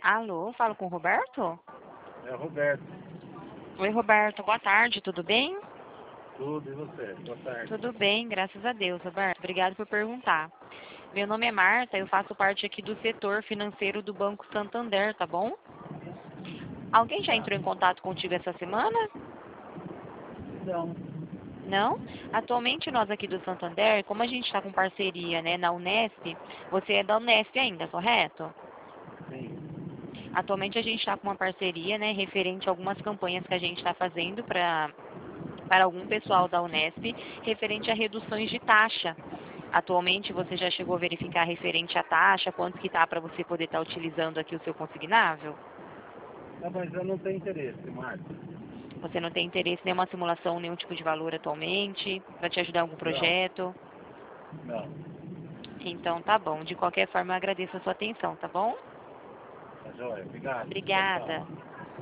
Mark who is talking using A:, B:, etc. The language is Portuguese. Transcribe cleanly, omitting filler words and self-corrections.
A: Alô, falo com o Roberto?
B: É Roberto.
A: Oi, Roberto, boa tarde, tudo bem?
B: Tudo, e você? Boa tarde.
A: Tudo bem, graças a Deus, Roberto. Obrigado por perguntar. Meu nome é Marta, eu faço parte aqui do setor financeiro do Banco Santander, tá bom? Alguém já
B: Tá.
A: entrou em contato contigo essa semana?
B: Não.
A: Não? Atualmente nós aqui do Santander, como a gente está com parceria, né, na Unesp, você é da Unesp ainda, correto?
B: Sim.
A: Atualmente a gente está com uma parceria, né, referente a algumas campanhas que a gente está fazendo para algum pessoal da Unesp, referente a reduções de taxa. Atualmente você já chegou a verificar referente à taxa, quanto que está para você poder estar utilizando aqui o seu consignável?
B: Não, mas eu não tenho interesse, Marta.
A: Você não tem interesse em nenhuma simulação, nenhum tipo de valor atualmente, para te ajudar em algum
B: Não.
A: projeto?
B: Não.
A: Então tá bom. De qualquer forma, eu agradeço a sua atenção, tá bom?
B: Tá joia. Obrigado. Tchau,
A: Obrigada.
B: tchau.